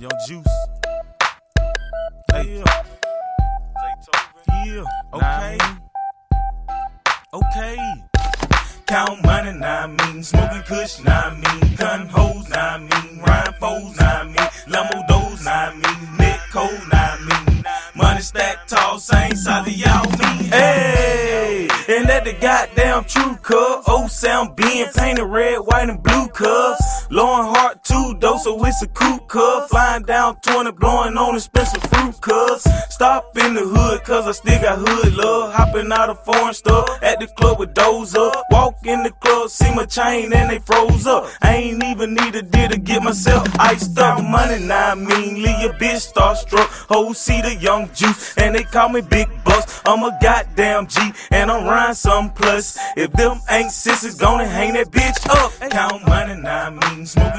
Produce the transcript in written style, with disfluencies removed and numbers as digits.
Young Juice. Hey, yeah, okay. Okay. Count money, nah I mean. Smoking kush, nah I mean. Gun hoes, nah I mean. Rhyme foes, nah I mean. Lambo doors, nah I mean. Neck cold, nah I mean. Money stacked tall, same size of y'all mean. Hey, and that the goddamn true cuz. Old sound being painted red, white, and blue cuz. Lowing heart too, though, so it's a cool cuz. Flying down 20, blowing on expensive fruit cuz. Stop in the hood, cuz I still got hood love. Hopping out of foreign stuff at the club with doors up. Walk in the club, see my chain, and they froze up. I ain't even need a deal to get myself iced up. Money, nah I mean, leave your bitch starstruck. Hoes see the Young Juice, and they call me Big Bucks. I'm a goddamn G, and I'm riding some plus. If them ain't sissies, gonna hang that bitch up. Count money, nah I mean, smoking